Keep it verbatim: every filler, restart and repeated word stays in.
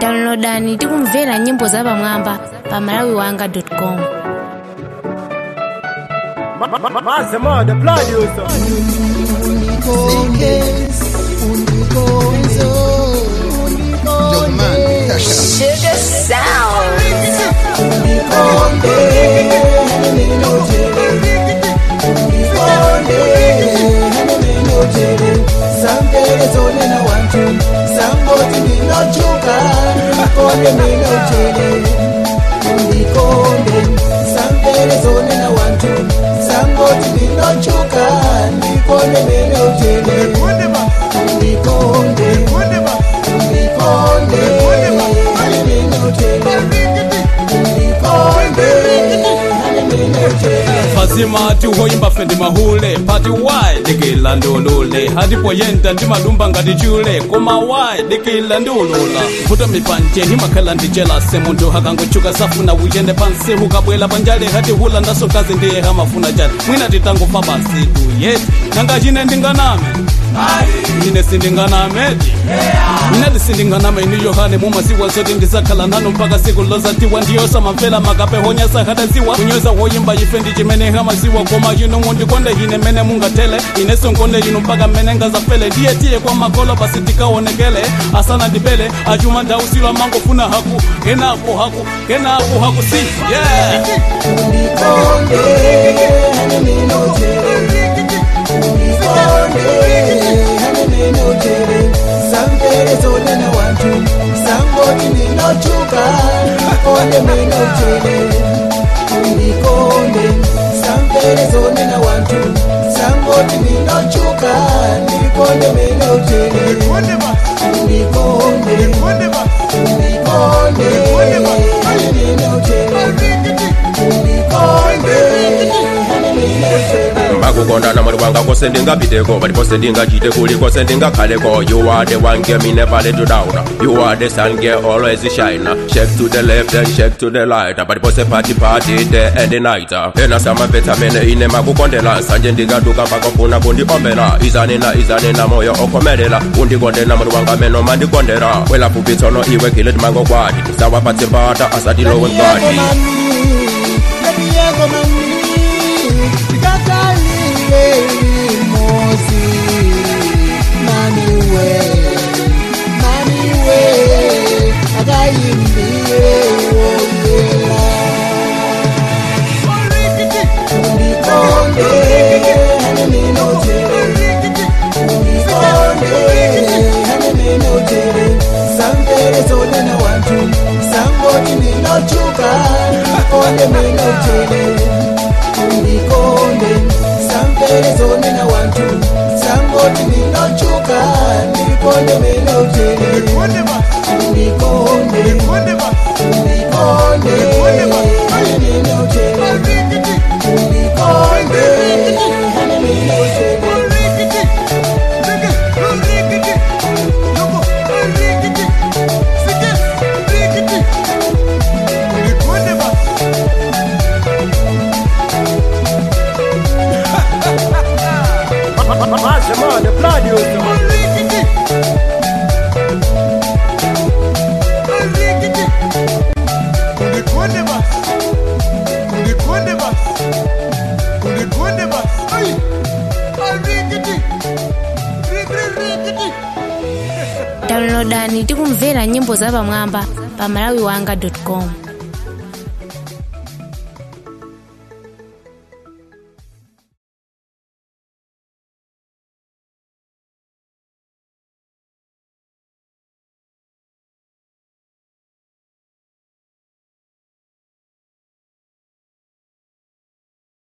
Downloadani tikumvera nyimbo za pamwamba pa malawi wanga dot com. Mazema the producer. Sugar sound. Fazima ti hoimba fendi mahule pati wai dikila ndulule hadi poyenda ndi madumba ngati chule koma wai dikila ndulula futa mipanje himakhala ndi jealous muntu hakangochuka safuna ujende pansi hukabwela panjale hadi hula ndaso kazi ndiye hamafuna jale mwina titangofa basi tu yeti nanga chine ndinganame ine sindinganame ine lisindinganame inu yohane mumasiwa zote ndisakhala nano mpaka siku lozatiwa ndiyosa mamfela makape honyasa hadaziwa kunyoza hoyimba yifendi chimene hamasiwa koma yino mundikonde hine mene mungatele ine sonkonde yino mpaka mene ngazafele ndiye tiye kwa makolo basi tikaonekele asana ndibele achuma ndausilwa mango funa haku kenako haku kenako haku si yeah Makukonda na mwali wanga kose ndingapiteko but pose ndingachite kuli kose ndingakhaleko. You are the one girl me never let you down. You are the sun girl always shine. Shake to the left and shake to the right. But pose party party day and the night. Ena sama peta mene ine makukondela sanje ndigaduka mpaka funa kundiombela. Izanena izanena moyo okomelela undikonde na mwali wanga meno mandikondera. Wela pupitono iwe kile timango kwadi sawa pati mbata asadi lowe kwadi. Mazema the producer. Downloadani tikumvera nyimbo za pamwamba pa malawi wanga dot com.